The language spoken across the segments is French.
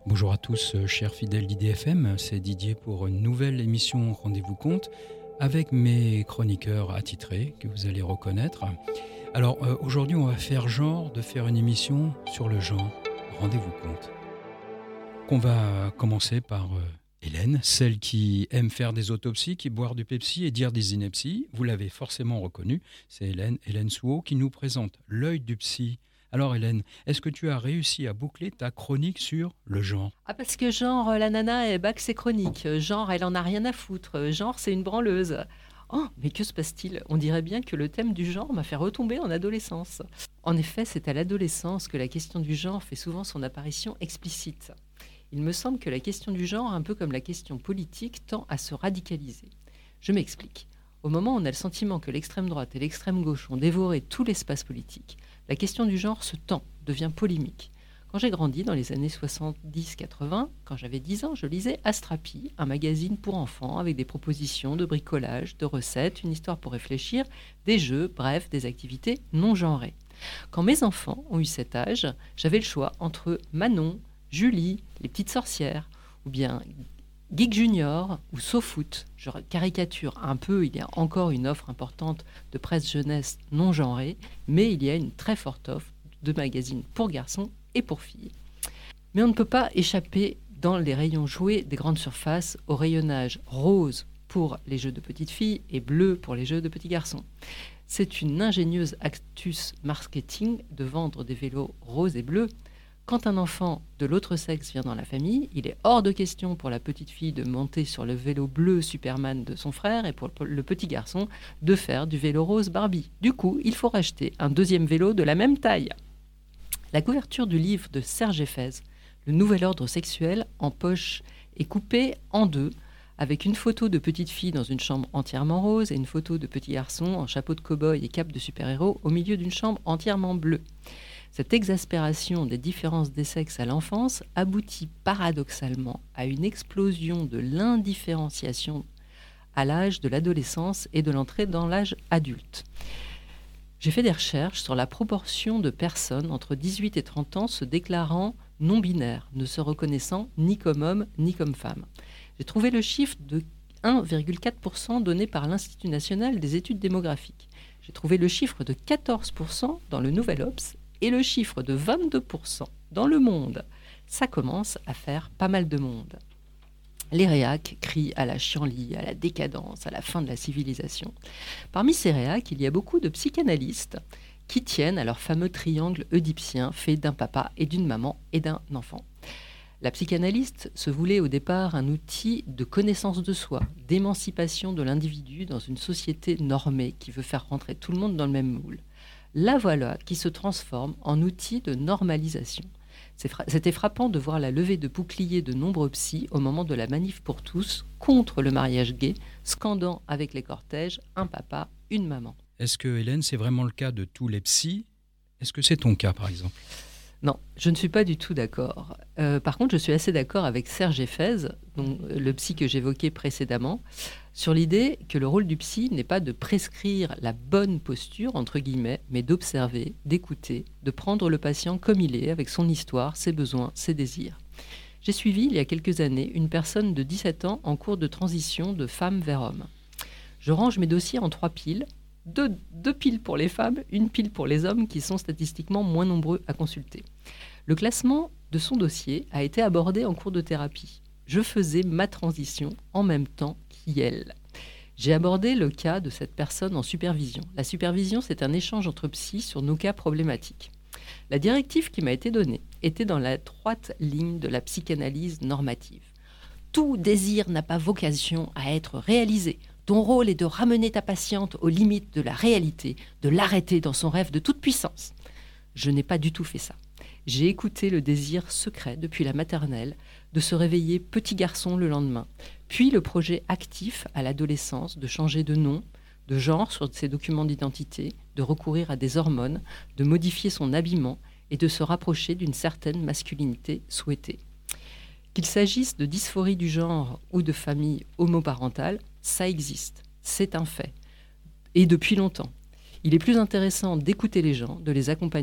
Bonjour à tous, chers fidèles d'IDFM, c'est Didier pour une nouvelle émission Rendez-vous compte avec mes chroniqueurs attitrés que vous allez reconnaître. Alors aujourd'hui on va faire faire une émission sur le genre Rendez-vous compte. On va commencer par Hélène, celle qui aime faire des autopsies, qui boire du Pepsi et dire des inepties. Vous l'avez forcément reconnue, c'est Hélène Souhaut qui nous présente l'œil du psy. Alors Hélène, est-ce que tu as réussi à boucler ta chronique sur le genre ? Ah parce que genre, la nana, elle bac ses chroniques. Genre, elle en a rien à foutre. Genre, c'est une branleuse. Oh, mais que se passe-t-il ? On dirait bien que le thème du genre m'a fait retomber en adolescence. En effet, c'est à l'adolescence que la question du genre fait souvent son apparition explicite. Il me semble que la question du genre, un peu comme la question politique, tend à se radicaliser. Je m'explique. Au moment où on a le sentiment que l'extrême droite et l'extrême gauche ont dévoré tout l'espace politique, la question du genre se tend, devient polémique. Quand j'ai grandi dans les années 70-80, quand j'avais 10 ans, je lisais Astrapi, un magazine pour enfants avec des propositions de bricolage, de recettes, une histoire pour réfléchir, des jeux, bref, des activités non genrées. Quand mes enfants ont eu cet âge, j'avais le choix entre Manon, Julie, les petites sorcières, ou bien Geek Junior ou SoFoot. Je caricature un peu, il y a encore une offre importante de presse jeunesse non genrée, mais il y a une très forte offre de magazines pour garçons et pour filles. Mais on ne peut pas échapper dans les rayons jouets des grandes surfaces au rayonnage rose pour les jeux de petites filles et bleu pour les jeux de petits garçons. C'est une ingénieuse astuce marketing de vendre des vélos roses et bleus. Quand un enfant de l'autre sexe vient dans la famille, il est hors de question pour la petite fille de monter sur le vélo bleu Superman de son frère et pour le petit garçon de faire du vélo rose Barbie. Du coup, il faut racheter un deuxième vélo de la même taille. La couverture du livre de Serge Effez, Le Nouvel Ordre Sexuel, en poche est coupée en deux, avec une photo de petite fille dans une chambre entièrement rose et une photo de petit garçon en chapeau de cow-boy et cape de super-héros au milieu d'une chambre entièrement bleue. Cette exaspération des différences des sexes à l'enfance aboutit paradoxalement à une explosion de l'indifférenciation à l'âge de l'adolescence et de l'entrée dans l'âge adulte. J'ai fait des recherches sur la proportion de personnes entre 18 et 30 ans se déclarant non-binaires, ne se reconnaissant ni comme homme ni comme femme. J'ai trouvé le chiffre de 1,4% donné par l'Institut national des études démographiques. J'ai trouvé le chiffre de 14% dans le Nouvel Obs et le chiffre de 22% dans Le Monde. Ça commence à faire pas mal de monde. Les réacs crient à la chienlit, à la décadence, à la fin de la civilisation. Parmi ces réacs, il y a beaucoup de psychanalystes qui tiennent à leur fameux triangle oedipien fait d'un papa et d'une maman et d'un enfant. La psychanalyste se voulait au départ un outil de connaissance de soi, d'émancipation de l'individu dans une société normée qui veut faire rentrer tout le monde dans le même moule. La voilà qui se transforme en outil de normalisation. C'était frappant de voir la levée de boucliers de nombreux psys au moment de la manif pour tous contre le mariage gay, scandant avec les cortèges un papa, une maman. Est-ce que Hélène, c'est vraiment le cas de tous les psys ? Est-ce que c'est ton cas par exemple ? Non, je ne suis pas du tout d'accord. Par contre, je suis assez d'accord avec Serge Effez, donc, le psy que j'évoquais précédemment, sur l'idée que le rôle du psy n'est pas de prescrire la bonne posture, entre guillemets, mais d'observer, d'écouter, de prendre le patient comme il est, avec son histoire, ses besoins, ses désirs. J'ai suivi, il y a quelques années, une personne de 17 ans en cours de transition de femme vers homme. Je range mes dossiers en 3 piles. Deux piles pour les femmes, une pile pour les hommes qui sont statistiquement moins nombreux à consulter. Le classement de son dossier a été abordé en cours de thérapie. Je faisais ma transition en même temps qu'elle. J'ai abordé le cas de cette personne en supervision. La supervision, c'est un échange entre psy sur nos cas problématiques. La directive qui m'a été donnée était dans la droite ligne de la psychanalyse normative. Tout désir n'a pas vocation à être réalisé. Ton rôle est de ramener ta patiente aux limites de la réalité, de l'arrêter dans son rêve de toute puissance. Je n'ai pas du tout fait ça. J'ai écouté le désir secret depuis la maternelle de se réveiller petit garçon le lendemain, puis le projet actif à l'adolescence de changer de nom, de genre sur ses documents d'identité, de recourir à des hormones, de modifier son habillement et de se rapprocher d'une certaine masculinité souhaitée. Qu'il s'agisse de dysphorie du genre ou de famille homoparentale, ça existe, c'est un fait, et depuis longtemps. Il est plus intéressant d'écouter les gens, de les accompagner,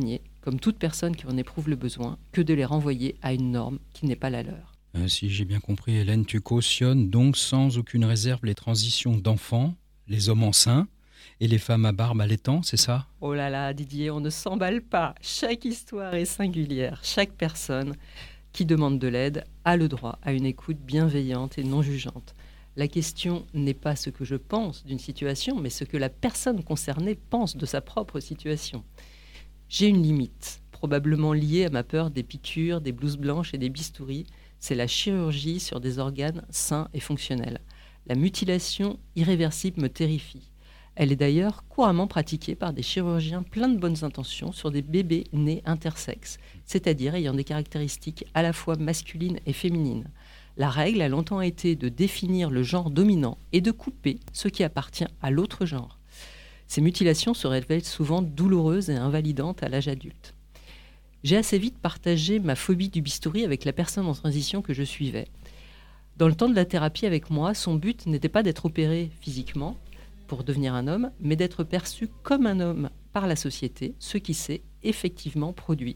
comme toute personne qui en éprouve le besoin, que de les renvoyer à une norme qui n'est pas la leur. Si j'ai bien compris, Hélène, tu cautionnes donc sans aucune réserve les transitions d'enfants, les hommes enceints et les femmes à barbe allaitant, c'est ça ? Oh là là, Didier, on ne s'emballe pas. Chaque histoire est singulière. Chaque personne qui demande de l'aide a le droit à une écoute bienveillante et non jugeante. La question n'est pas ce que je pense d'une situation, mais ce que la personne concernée pense de sa propre situation. J'ai une limite, probablement liée à ma peur des piqûres, des blouses blanches et des bistouris. C'est la chirurgie sur des organes sains et fonctionnels. La mutilation irréversible me terrifie. Elle est d'ailleurs couramment pratiquée par des chirurgiens pleins de bonnes intentions sur des bébés nés intersexes, c'est-à-dire ayant des caractéristiques à la fois masculines et féminines. La règle a longtemps été de définir le genre dominant et de couper ce qui appartient à l'autre genre. Ces mutilations se révèlent souvent douloureuses et invalidantes à l'âge adulte. J'ai assez vite partagé ma phobie du bistouri avec la personne en transition que je suivais. Dans le temps de la thérapie avec moi, son but n'était pas d'être opéré physiquement pour devenir un homme, mais d'être perçu comme un homme par la société, ce qui s'est effectivement produit.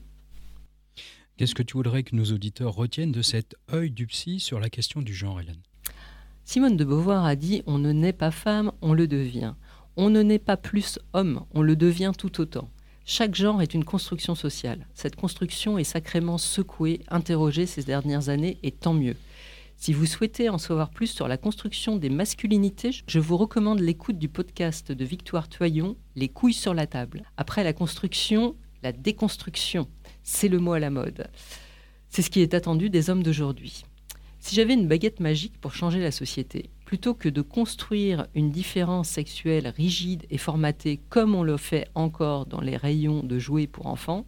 Qu'est-ce que tu voudrais que nos auditeurs retiennent de cet œil du psy sur la question du genre, Hélène ? Simone de Beauvoir a dit « On ne naît pas femme, on le devient. On ne naît pas plus homme, on le devient tout autant. » Chaque genre est une construction sociale. Cette construction est sacrément secouée, interrogée ces dernières années, et tant mieux. Si vous souhaitez en savoir plus sur la construction des masculinités, je vous recommande l'écoute du podcast de Victoire Toyon, « Les couilles sur la table ». Après la construction, la déconstruction, c'est le mot à la mode. C'est ce qui est attendu des hommes d'aujourd'hui. Si j'avais une baguette magique pour changer la société, plutôt que de construire une différence sexuelle rigide et formatée comme on le fait encore dans les rayons de jouets pour enfants,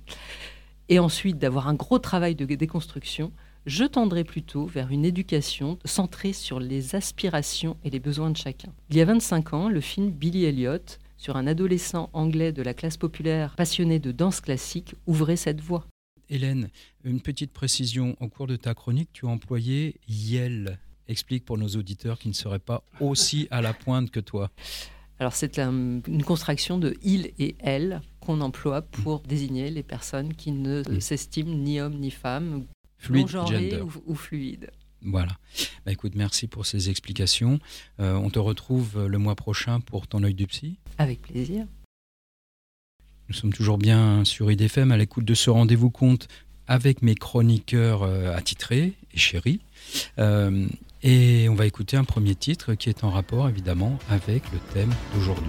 et ensuite d'avoir un gros travail de déconstruction, je tendrais plutôt vers une éducation centrée sur les aspirations et les besoins de chacun. Il y a 25 ans, le film Billy Elliot, sur un adolescent anglais de la classe populaire passionné de danse classique, ouvrait cette voie. Hélène, une petite précision. Au cours de ta chronique, tu as employé « yel ». Explique pour nos auditeurs qui ne seraient pas aussi à la pointe que toi. Alors c'est une contraction de « il » et « elle » qu'on emploie pour désigner les personnes qui ne s'estiment ni hommes ni femmes, non-genrées ou fluides. Voilà. Bah, écoute, merci pour ces explications. On te retrouve le mois prochain pour ton œil du psy. Avec plaisir. Nous sommes toujours bien sur IDFM à l'écoute de ce rendez-vous compte avec mes chroniqueurs attitrés et chéris. Et on va écouter un premier titre qui est en rapport évidemment avec le thème d'aujourd'hui.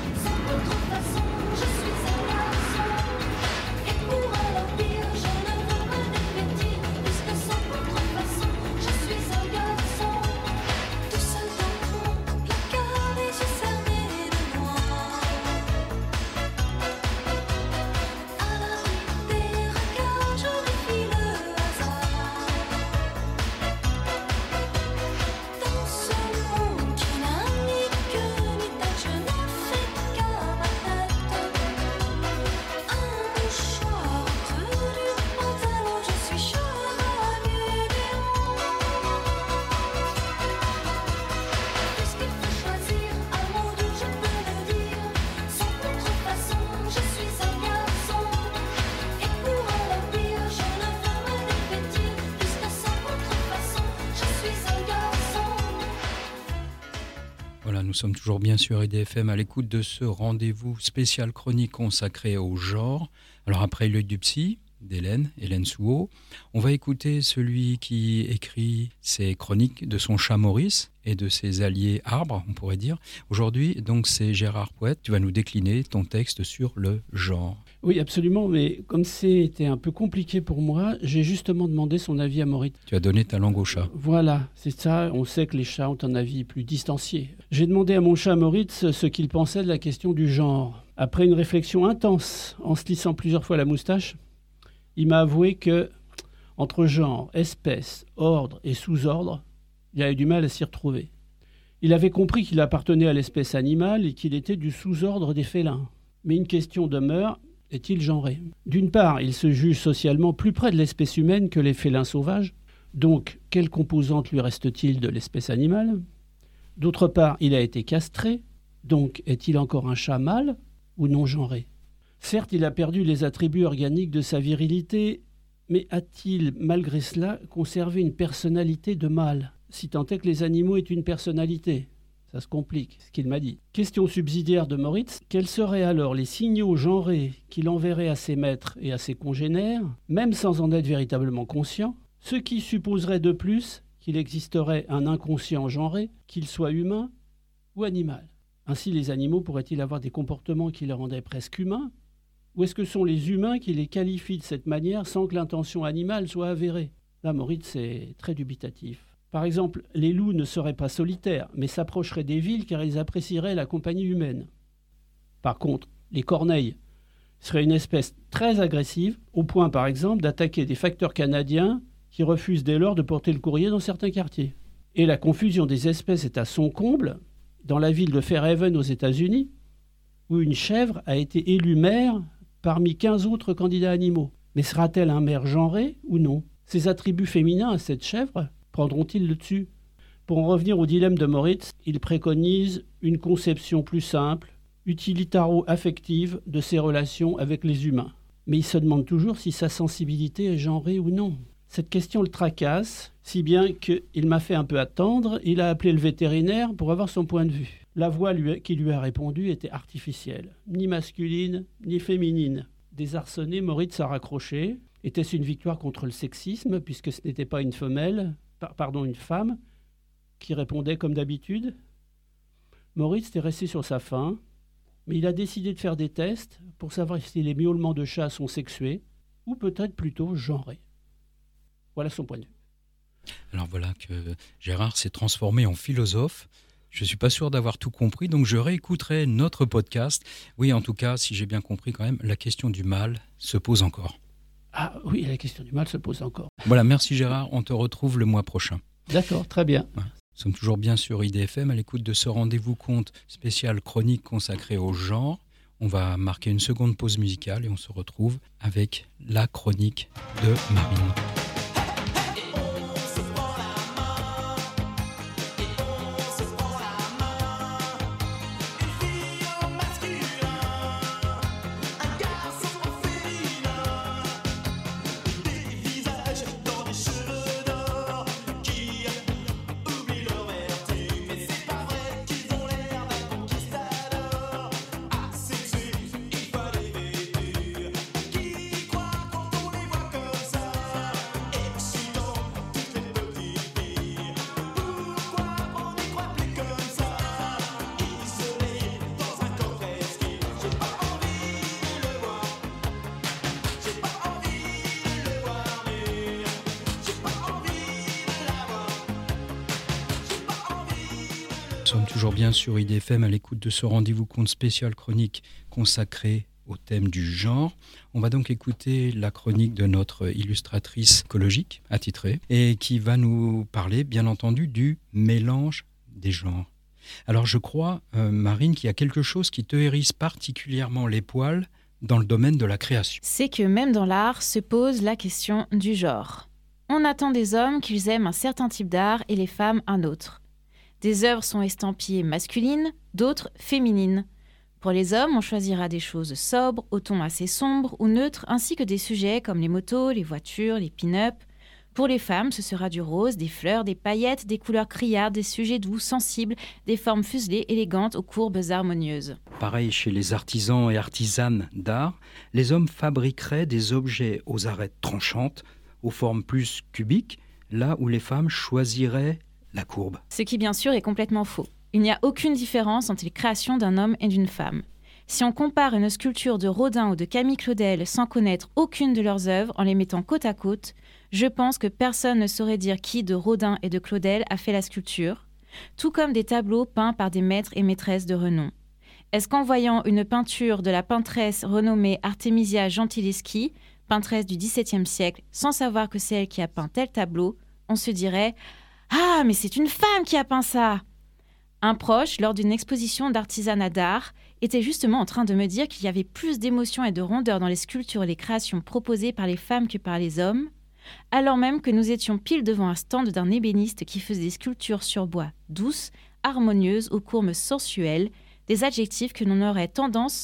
Nous sommes toujours bien sur IDFM à l'écoute de ce rendez-vous spécial chronique consacré au genre. Alors après l'œil du psy d'Hélène Souhaut, on va écouter celui qui écrit ses chroniques de son chat Maurice et de ses alliés arbres, on pourrait dire. Aujourd'hui, donc, c'est Gérard Poët. Tu vas nous décliner ton texte sur le genre. Oui, absolument, mais comme c'était un peu compliqué pour moi, j'ai justement demandé son avis à Maurice. Tu as donné ta langue au chat. Voilà, c'est ça, on sait que les chats ont un avis plus distancié. J'ai demandé à mon chat Maurice ce qu'il pensait de la question du genre. Après une réflexion intense, en se lissant plusieurs fois la moustache, il m'a avoué que, entre genre, espèce, ordre et sous-ordre, il avait du mal à s'y retrouver. Il avait compris qu'il appartenait à l'espèce animale et qu'il était du sous-ordre des félins. Mais une question demeure, est-il genré ? D'une part, il se juge socialement plus près de l'espèce humaine que les félins sauvages. Donc, quelle composante lui reste-t-il de l'espèce animale ? D'autre part, il a été castré. Donc, est-il encore un chat mâle ou non genré ? Certes, il a perdu les attributs organiques de sa virilité, mais a-t-il, malgré cela, conservé une personnalité de mâle, si tant est que les animaux aient une personnalité ? Ça se complique, ce qu'il m'a dit. Question subsidiaire de Moritz, quels seraient alors les signaux genrés qu'il enverrait à ses maîtres et à ses congénères, même sans en être véritablement conscient, ce qui supposerait de plus qu'il existerait un inconscient genré, qu'il soit humain ou animal. Ainsi, les animaux pourraient-ils avoir des comportements qui les rendraient presque humains ? Ou est-ce que ce sont les humains qui les qualifient de cette manière sans que l'intention animale soit avérée ? Là, Moritz est très dubitatif. Par exemple, les loups ne seraient pas solitaires, mais s'approcheraient des villes car ils apprécieraient la compagnie humaine. Par contre, les corneilles seraient une espèce très agressive, au point par exemple d'attaquer des facteurs canadiens qui refusent dès lors de porter le courrier dans certains quartiers. Et la confusion des espèces est à son comble dans la ville de Fairhaven aux États-Unis, où une chèvre a été élue maire parmi 15 autres candidats animaux. Mais sera-t-elle un maire genré ou non ? Ses attributs féminins à cette chèvre prendront-ils le dessus ? Pour en revenir au dilemme de Moritz, il préconise une conception plus simple, utilitaro-affective de ses relations avec les humains. Mais il se demande toujours si sa sensibilité est genrée ou non. Cette question le tracasse, si bien qu'il m'a fait un peu attendre. Il a appelé le vétérinaire pour avoir son point de vue. La voix qui lui a répondu était artificielle, ni masculine, ni féminine. Désarçonné, Moritz a raccroché. Était-ce une victoire contre le sexisme, puisque ce n'était pas une femme qui répondait comme d'habitude ? Moritz était resté sur sa faim, mais il a décidé de faire des tests pour savoir si les miaulements de chat sont sexués, ou peut-être plutôt genrés. Voilà son point de vue. Alors voilà que Gérard s'est transformé en philosophe. Je ne suis pas sûr d'avoir tout compris, donc je réécouterai notre podcast. Oui, en tout cas, si j'ai bien compris quand même, la question du mal se pose encore. Ah oui, la question du mal se pose encore. Voilà, merci Gérard, on te retrouve le mois prochain. D'accord, très bien. Ouais. Nous sommes toujours bien sur IDFM, à l'écoute de ce rendez-vous compte spécial chronique consacré au genre. On va marquer une seconde pause musicale et on se retrouve avec la chronique de Marine. Nous sommes toujours bien sur IDFM à l'écoute de ce rendez-vous compte spécial chronique consacré au thème du genre. On va donc écouter la chronique de notre illustratrice écologique attitrée et qui va nous parler bien entendu du mélange des genres. Alors je crois, Marine, qu'il y a quelque chose qui te hérisse particulièrement les poils dans le domaine de la création. C'est que même dans l'art se pose la question du genre. On attend des hommes qu'ils aiment un certain type d'art et les femmes un autre. Des œuvres sont estampillées masculines, d'autres féminines. Pour les hommes, on choisira des choses sobres, au ton assez sombre ou neutre, ainsi que des sujets comme les motos, les voitures, les pin-up. Pour les femmes, ce sera du rose, des fleurs, des paillettes, des couleurs criardes, des sujets doux, sensibles, des formes fuselées, élégantes aux courbes harmonieuses. Pareil chez les artisans et artisanes d'art, les hommes fabriqueraient des objets aux arêtes tranchantes, aux formes plus cubiques, là où les femmes choisiraient la courbe. Ce qui, bien sûr, est complètement faux. Il n'y a aucune différence entre les créations d'un homme et d'une femme. Si on compare une sculpture de Rodin ou de Camille Claudel sans connaître aucune de leurs œuvres en les mettant côte à côte, je pense que personne ne saurait dire qui de Rodin et de Claudel a fait la sculpture, tout comme des tableaux peints par des maîtres et maîtresses de renom. Est-ce qu'en voyant une peinture de la peintresse renommée Artemisia Gentileschi, peintresse du XVIIe siècle, sans savoir que c'est elle qui a peint tel tableau, on se dirait « Ah, mais c'est une femme qui a peint ça !» Un proche, lors d'une exposition d'artisanat d'art, était justement en train de me dire qu'il y avait plus d'émotion et de rondeur dans les sculptures et les créations proposées par les femmes que par les hommes, alors même que nous étions pile devant un stand d'un ébéniste qui faisait des sculptures sur bois douces, harmonieuses, aux courbes sensuelles, des adjectifs que l'on aurait tendance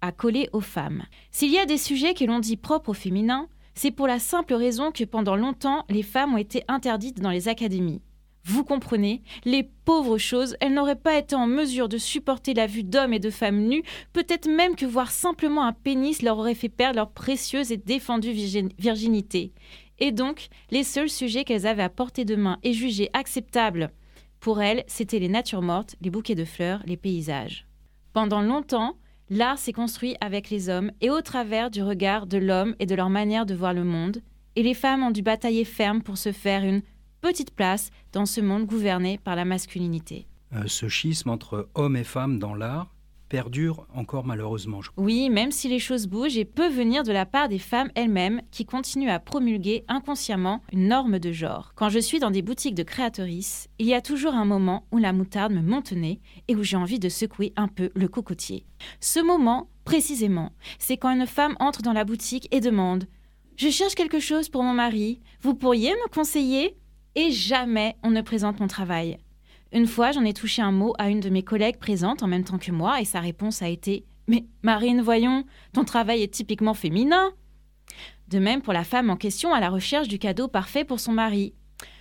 à coller aux femmes. S'il y a des sujets que l'on dit propres au féminin, c'est pour la simple raison que pendant longtemps, les femmes ont été interdites dans les académies. Vous comprenez, les pauvres choses, elles n'auraient pas été en mesure de supporter la vue d'hommes et de femmes nus, peut-être même que voir simplement un pénis leur aurait fait perdre leur précieuse et défendue virginité. Et donc, les seuls sujets qu'elles avaient à portée de main et jugés acceptables pour elles, c'était les natures mortes, les bouquets de fleurs, les paysages. Pendant longtemps, l'art s'est construit avec les hommes et au travers du regard de l'homme et de leur manière de voir le monde, et les femmes ont dû batailler ferme pour se faire une petite place dans ce monde gouverné par la masculinité. Ce schisme entre hommes et femmes dans l'art perdure encore malheureusement. Oui, même si les choses bougent et peut venir de la part des femmes elles-mêmes qui continuent à promulguer inconsciemment une norme de genre. Quand je suis dans des boutiques de créatrices, il y a toujours un moment où la moutarde me monte au nez et où j'ai envie de secouer un peu le cocotier. Ce moment, précisément, c'est quand une femme entre dans la boutique et demande « Je cherche quelque chose pour mon mari, vous pourriez me conseiller ?» Et jamais on ne présente mon travail. Une fois, j'en ai touché un mot à une de mes collègues présentes en même temps que moi et sa réponse a été « Mais Marine, voyons, ton travail est typiquement féminin !» De même pour la femme en question à la recherche du cadeau parfait pour son mari.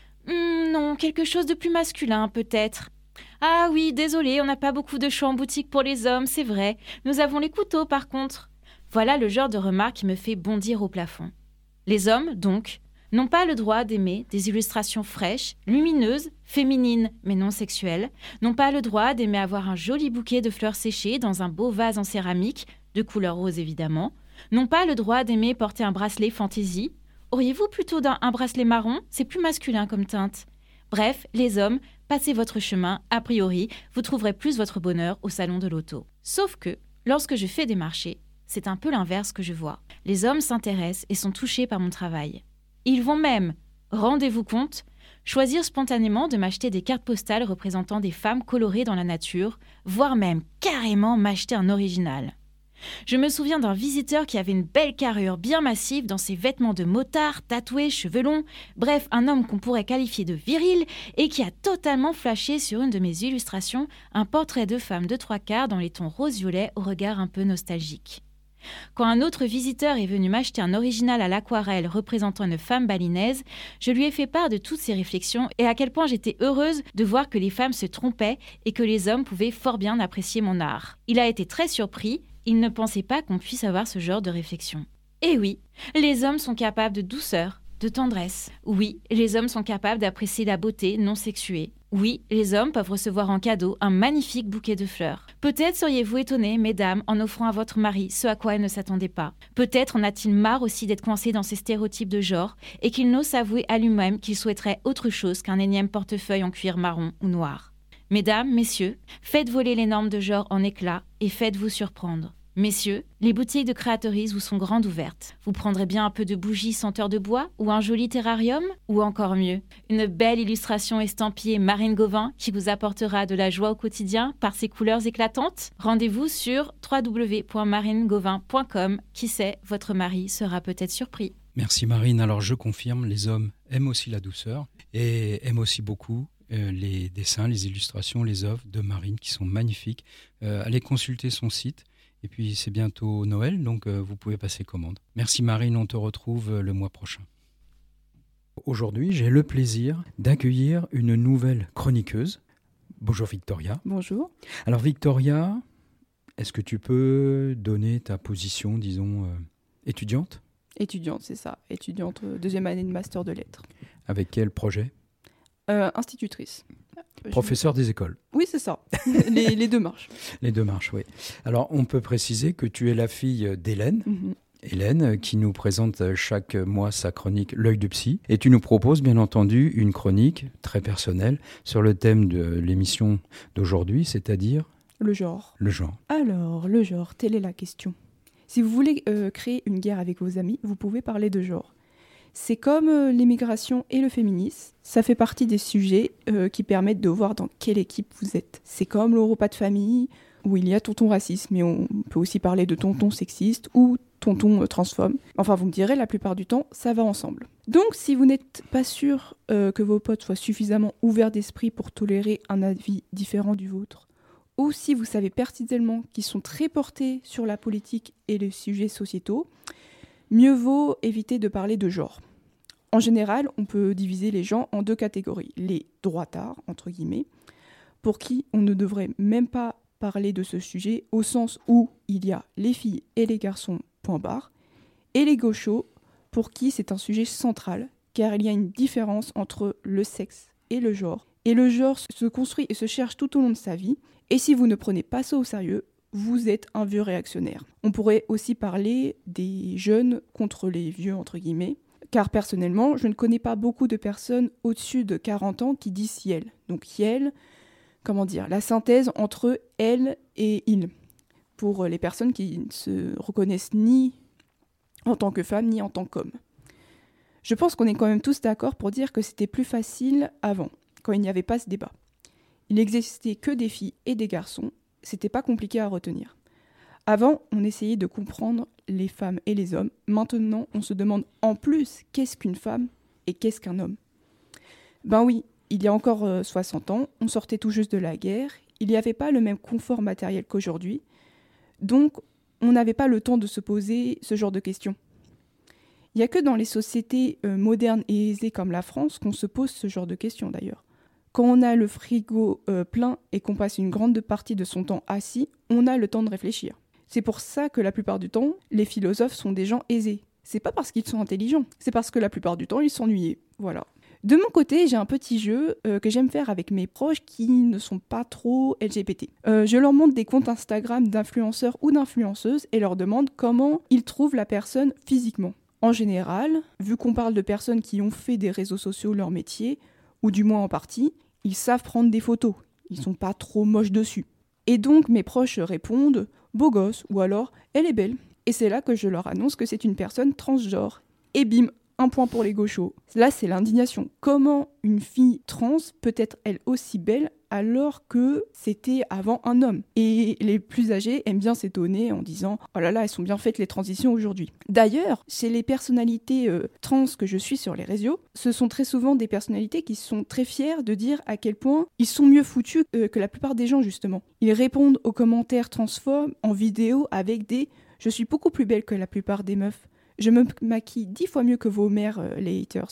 Non, quelque chose de plus masculin peut-être. Ah oui, désolé, on n'a pas beaucoup de choix en boutique pour les hommes, c'est vrai. Nous avons les couteaux par contre. Voilà le genre de remarque qui me fait bondir au plafond. Les hommes, donc, n'ont pas le droit d'aimer des illustrations fraîches, lumineuses, féminines mais non sexuelles, n'ont pas le droit d'aimer avoir un joli bouquet de fleurs séchées dans un beau vase en céramique, de couleur rose évidemment, n'ont pas le droit d'aimer porter un bracelet fantaisie. Auriez-vous plutôt un bracelet marron ? C'est plus masculin comme teinte. Bref, les hommes, passez votre chemin, a priori, vous trouverez plus votre bonheur au salon de l'auto. Sauf que, lorsque je fais des marchés, c'est un peu l'inverse que je vois. Les hommes s'intéressent et sont touchés par mon travail. Ils vont même, rendez-vous compte, choisir spontanément de m'acheter des cartes postales représentant des femmes colorées dans la nature, voire même carrément m'acheter un original. Je me souviens d'un visiteur qui avait une belle carrure bien massive dans ses vêtements de motard, tatoués, cheveux longs, bref, un homme qu'on pourrait qualifier de viril et qui a totalement flashé sur une de mes illustrations un portrait de femme de 3/4 dans les tons rose-violet au regard un peu nostalgique. Quand un autre visiteur est venu m'acheter un original à l'aquarelle représentant une femme balinaise, je lui ai fait part de toutes ces réflexions et à quel point j'étais heureuse de voir que les femmes se trompaient et que les hommes pouvaient fort bien apprécier mon art. Il a été très surpris, il ne pensait pas qu'on puisse avoir ce genre de réflexion. Et oui, les hommes sont capables de douceur, de tendresse. Oui, les hommes sont capables d'apprécier la beauté non sexuée. Oui, les hommes peuvent recevoir en cadeau un magnifique bouquet de fleurs. Peut-être seriez-vous étonnés, mesdames, en offrant à votre mari ce à quoi elle ne s'attendait pas. Peut-être en a-t-il marre aussi d'être coincé dans ces stéréotypes de genre et qu'il n'ose s'avouer à lui-même qu'il souhaiterait autre chose qu'un énième portefeuille en cuir marron ou noir. Mesdames, messieurs, faites voler les normes de genre en éclats et faites-vous surprendre. Messieurs, les boutiques de créatrices vous sont grandes ouvertes. Vous prendrez bien un peu de bougies senteur de bois ou un joli terrarium ou encore mieux, une belle illustration estampillée Marine Gauvin qui vous apportera de la joie au quotidien par ses couleurs éclatantes. Rendez-vous sur www.marinegauvin.com. Qui sait, votre mari sera peut-être surpris. Merci Marine. Alors je confirme, les hommes aiment aussi la douceur et aiment aussi beaucoup les dessins, les illustrations, les œuvres de Marine qui sont magnifiques. Allez consulter son site. Et puis c'est bientôt Noël, donc vous pouvez passer commande. Merci Marine, on te retrouve le mois prochain. Aujourd'hui, j'ai le plaisir d'accueillir une nouvelle chroniqueuse. Bonjour Victoria. Bonjour. Alors Victoria, est-ce que tu peux donner ta position, disons, étudiante ? Étudiante, c'est ça. Étudiante, deuxième année de master de lettres. Avec quel projet ? Institutrice. Professeur des écoles. Oui, c'est ça. les deux marches. Les deux marches, oui. Alors, on peut préciser que tu es la fille d'Hélène. Mm-hmm. Hélène, qui nous présente chaque mois sa chronique L'œil de psy. Et tu nous proposes, bien entendu, une chronique très personnelle sur le thème de l'émission d'aujourd'hui, c'est-à-dire... Le genre. Le genre. Alors, le genre, telle est la question. Si vous voulez créer une guerre avec vos amis, vous pouvez parler de genre. C'est comme l'immigration et le féminisme, ça fait partie des sujets qui permettent de voir dans quelle équipe vous êtes. C'est comme le repas de famille, où il y a tonton raciste, mais on peut aussi parler de tonton sexiste ou tonton transphobe. Enfin, vous me direz, la plupart du temps, ça va ensemble. Donc, si vous n'êtes pas sûr que vos potes soient suffisamment ouverts d'esprit pour tolérer un avis différent du vôtre, ou si vous savez pertinemment qu'ils sont très portés sur la politique et les sujets sociétaux, mieux vaut éviter de parler de genre. En général, on peut diviser les gens en 2 catégories. Les droitards, entre guillemets, pour qui on ne devrait même pas parler de ce sujet au sens où il y a les filles et les garçons, point barre, et les gauchos, pour qui c'est un sujet central, car il y a une différence entre le sexe et le genre. Et le genre se construit et se cherche tout au long de sa vie, et si vous ne prenez pas ça au sérieux, vous êtes un vieux réactionnaire. On pourrait aussi parler des jeunes contre les vieux, entre guillemets, car personnellement, je ne connais pas beaucoup de personnes au-dessus de 40 ans qui disent « yel ». Donc « yel », comment dire, la synthèse entre « elle » et « il », pour les personnes qui ne se reconnaissent ni en tant que femme, ni en tant qu'homme. Je pense qu'on est quand même tous d'accord pour dire que c'était plus facile avant, quand il n'y avait pas ce débat. Il n'existait que des filles et des garçons, c'était pas compliqué à retenir. Avant, on essayait de comprendre les femmes et les hommes. Maintenant, on se demande en plus qu'est-ce qu'une femme et qu'est-ce qu'un homme. Ben oui, il y a encore 60 ans, on sortait tout juste de la guerre, il n'y avait pas le même confort matériel qu'aujourd'hui, donc on n'avait pas le temps de se poser ce genre de questions. Il n'y a que dans les sociétés modernes et aisées comme la France qu'on se pose ce genre de questions d'ailleurs. Quand on a le frigo plein et qu'on passe une grande partie de son temps assis, on a le temps de réfléchir. C'est pour ça que la plupart du temps, les philosophes sont des gens aisés. C'est pas parce qu'ils sont intelligents, c'est parce que la plupart du temps, ils s'ennuyaient. Voilà. De mon côté, j'ai un petit jeu que j'aime faire avec mes proches qui ne sont pas trop LGBT. Je leur montre des comptes Instagram d'influenceurs ou d'influenceuses et leur demande comment ils trouvent la personne physiquement. En général, vu qu'on parle de personnes qui ont fait des réseaux sociaux leur métier, ou du moins en partie, ils savent prendre des photos. Ils sont pas trop moches dessus. Et donc mes proches répondent « beau gosse » ou alors « elle est belle ». Et c'est là que je leur annonce que c'est une personne transgenre. Et bim, un point pour les gauchos. Là, c'est l'indignation. Comment une fille trans peut être elle aussi belle alors que c'était avant un homme? Et les plus âgés aiment bien s'étonner en disant « oh là là, elles sont bien faites les transitions aujourd'hui ». D'ailleurs, chez les personnalités trans que je suis sur les réseaux, ce sont très souvent des personnalités qui sont très fiers de dire à quel point ils sont mieux foutus que la plupart des gens, justement. Ils répondent aux commentaires transphobes en vidéo avec des « je suis beaucoup plus belle que la plupart des meufs ». Je me maquille 10 fois mieux que vos mères, les haters.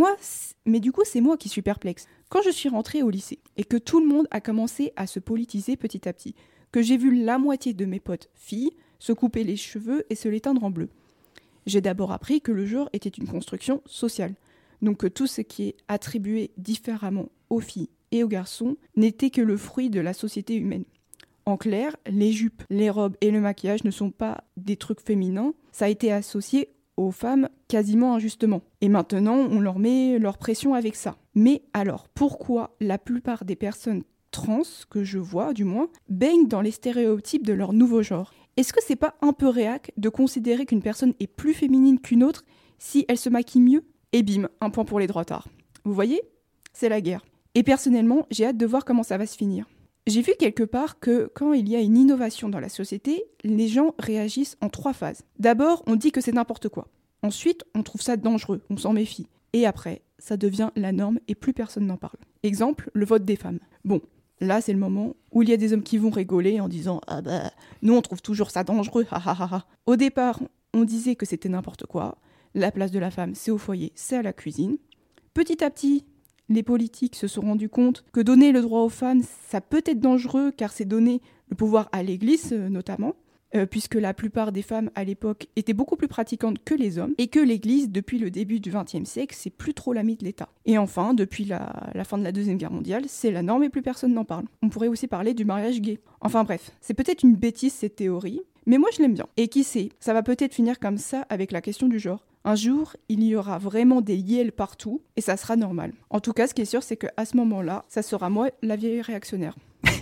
Mais du coup, c'est moi qui suis perplexe. Quand je suis rentrée au lycée et que tout le monde a commencé à se politiser petit à petit, que j'ai vu la moitié de mes potes filles se couper les cheveux et se les teindre en bleu, j'ai d'abord appris que le genre était une construction sociale. Donc que tout ce qui est attribué différemment aux filles et aux garçons n'était que le fruit de la société humaine. En clair, les jupes, les robes et le maquillage ne sont pas des trucs féminins, ça a été associé aux femmes quasiment injustement. Et maintenant, on leur met leur pression avec ça. Mais alors, pourquoi la plupart des personnes trans, que je vois du moins, baignent dans les stéréotypes de leur nouveau genre? Est-ce que c'est pas un peu réac de considérer qu'une personne est plus féminine qu'une autre si elle se maquille mieux? Et bim, un point pour les droitards. Vous voyez? C'est la guerre. Et personnellement, j'ai hâte de voir comment ça va se finir. J'ai vu quelque part que quand il y a une innovation dans la société, les gens réagissent en 3 phases. D'abord, on dit que c'est n'importe quoi. Ensuite, on trouve ça dangereux, on s'en méfie. Et après, ça devient la norme et plus personne n'en parle. Exemple, le vote des femmes. Bon, là c'est le moment où il y a des hommes qui vont rigoler en disant « ah bah, nous on trouve toujours ça dangereux, ha ha ha ha ». Au départ, on disait que c'était n'importe quoi. La place de la femme, c'est au foyer, c'est à la cuisine. Petit à petit, les politiques se sont rendus compte que donner le droit aux femmes, ça peut être dangereux car c'est donner le pouvoir à l'Église notamment, puisque la plupart des femmes à l'époque étaient beaucoup plus pratiquantes que les hommes, et que l'Église, depuis le début du XXe siècle, c'est plus trop l'ami de l'État. Et enfin, depuis la fin de la Deuxième Guerre mondiale, c'est la norme et plus personne n'en parle. On pourrait aussi parler du mariage gay. Enfin bref, c'est peut-être une bêtise cette théorie, mais moi je l'aime bien. Et qui sait, ça va peut-être finir comme ça avec la question du genre. Un jour, il y aura vraiment des yels partout et ça sera normal. En tout cas, ce qui est sûr, c'est qu'à ce moment-là, ça sera moi, la vieille réactionnaire.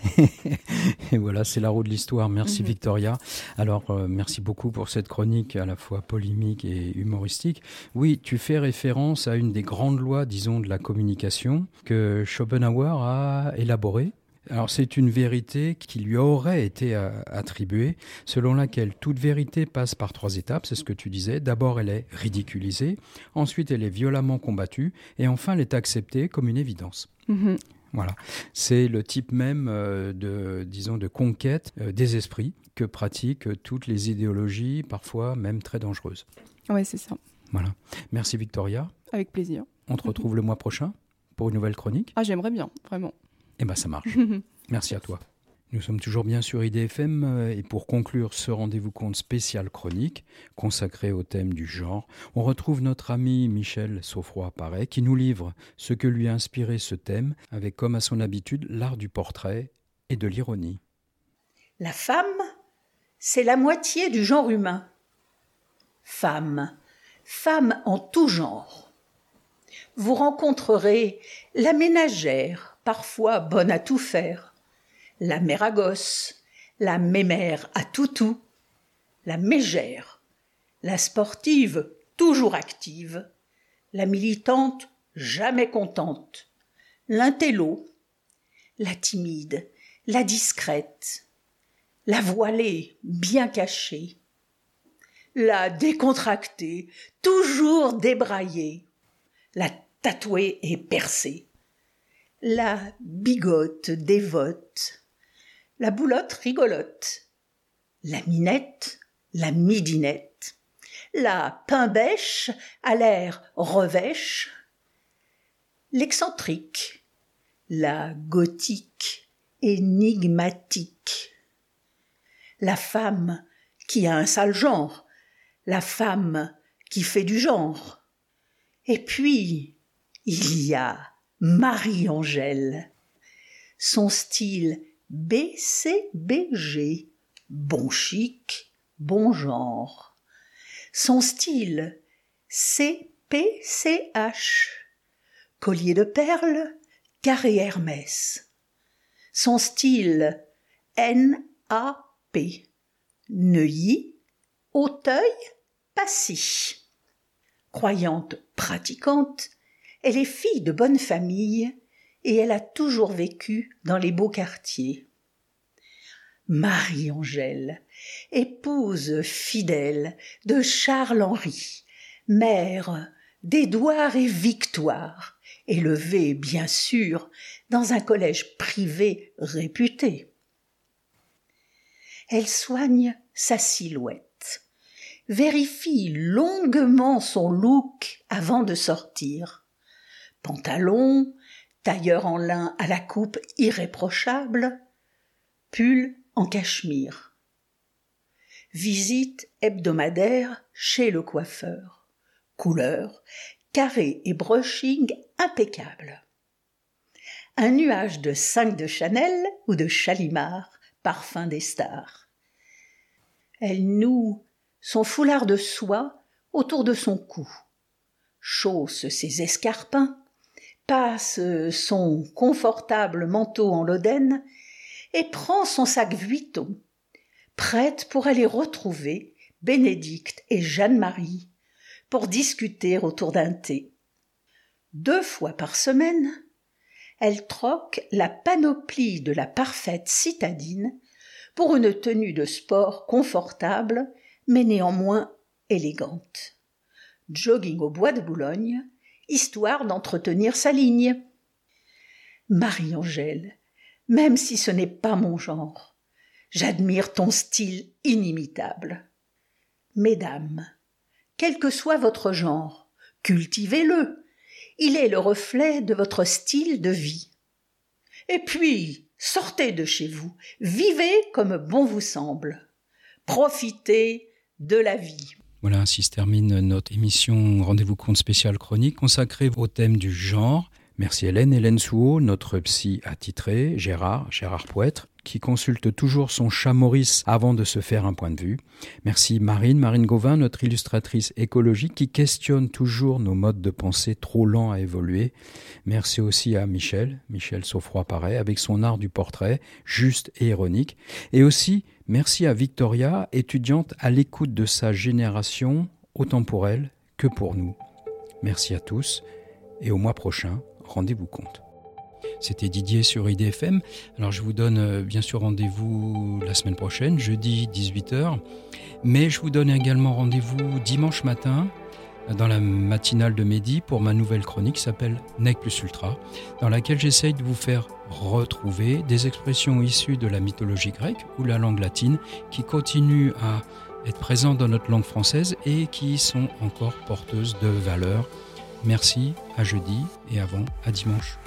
Et voilà, c'est la roue de l'histoire. Merci Victoria. Alors, merci beaucoup pour cette chronique à la fois polémique et humoristique. Oui, tu fais référence à une des grandes lois, disons, de la communication que Schopenhauer a élaborée. Alors c'est une vérité qui lui aurait été attribuée, selon laquelle toute vérité passe par 3 étapes, c'est ce que tu disais. D'abord elle est ridiculisée, ensuite elle est violemment combattue, et enfin elle est acceptée comme une évidence. Voilà, c'est le type même de conquête des esprits que pratiquent toutes les idéologies, parfois même très dangereuses. Oui, c'est ça. Voilà. Merci Victoria. Avec plaisir. On te retrouve le mois prochain pour une nouvelle chronique. Ah, j'aimerais bien, vraiment. Eh bien, ça marche. Merci à toi. Nous sommes toujours bien sur IDFM et pour conclure ce rendez-vous compte spécial chronique consacré au thème du genre, on retrouve notre ami Michel Sofroy-Paré qui nous livre ce que lui a inspiré ce thème avec comme à son habitude l'art du portrait et de l'ironie. La femme, c'est la moitié du genre humain. Femme, femme en tout genre. Vous rencontrerez la ménagère, parfois bonne à tout faire, la mère à gosse, la mémère à toutou, la mégère, la sportive toujours active, la militante jamais contente, l'intello, la timide, la discrète, la voilée bien cachée, la décontractée toujours débraillée, la tatouée et percée, la bigote dévote, la boulotte rigolote, la minette, la midinette, la pain-bêche à l'air revêche, l'excentrique, la gothique, énigmatique, la femme qui a un sale genre, la femme qui fait du genre. Et puis, il y a Marie-Angèle, son style BCBG, bon chic, bon genre. Son style CPCH, collier de perles, carré Hermès. Son style NAP, Neuilly, Auteuil, Passy. Croyante pratiquante, elle est fille de bonne famille et elle a toujours vécu dans les beaux quartiers. Marie-Angèle, épouse fidèle de Charles-Henri, mère d'Édouard et Victoire, élevée bien sûr dans un collège privé réputé. Elle soigne sa silhouette, vérifie longuement son look avant de sortir. Pantalon, tailleur en lin à la coupe irréprochable, pull en cachemire. Visite hebdomadaire chez le coiffeur. Couleur, carré et brushing impeccable. Un nuage de 5 de Chanel ou de Chalimard, parfum des stars. Elle noue son foulard de soie autour de son cou, chausse ses escarpins, passe son confortable manteau en loden et prend son sac Vuitton, prête pour aller retrouver Bénédicte et Jeanne-Marie pour discuter autour d'un thé. 2 fois par semaine, elle troque la panoplie de la parfaite citadine pour une tenue de sport confortable mais néanmoins élégante. Jogging au bois de Boulogne, histoire d'entretenir sa ligne. Marie-Angèle, même si ce n'est pas mon genre, j'admire ton style inimitable. Mesdames, quel que soit votre genre, cultivez-le. Il est le reflet de votre style de vie. Et puis, sortez de chez vous, vivez comme bon vous semble. Profitez de la vie. Voilà, ainsi se termine notre émission Rendez-vous compte spécial chronique consacrée au thème du genre. Merci Hélène Souhault, notre psy attitrée, Gérard Poètre, qui consulte toujours son chat Maurice avant de se faire un point de vue. Merci Marine Gauvin, notre illustratrice écologique, qui questionne toujours nos modes de pensée trop lents à évoluer. Merci aussi à Michel Sofroy-Paré, avec son art du portrait, juste et ironique. Et aussi, merci à Victoria, étudiante à l'écoute de sa génération, autant pour elle que pour nous. Merci à tous, et au mois prochain, rendez-vous compte. C'était Didier sur IDFM. Alors je vous donne bien sûr rendez-vous la semaine prochaine, jeudi 18h. Mais je vous donne également rendez-vous dimanche matin dans la matinale de midi pour ma nouvelle chronique qui s'appelle Nec plus ultra, dans laquelle j'essaye de vous faire retrouver des expressions issues de la mythologie grecque ou la langue latine qui continuent à être présentes dans notre langue française et qui sont encore porteuses de valeurs. Merci, à jeudi et avant, à dimanche.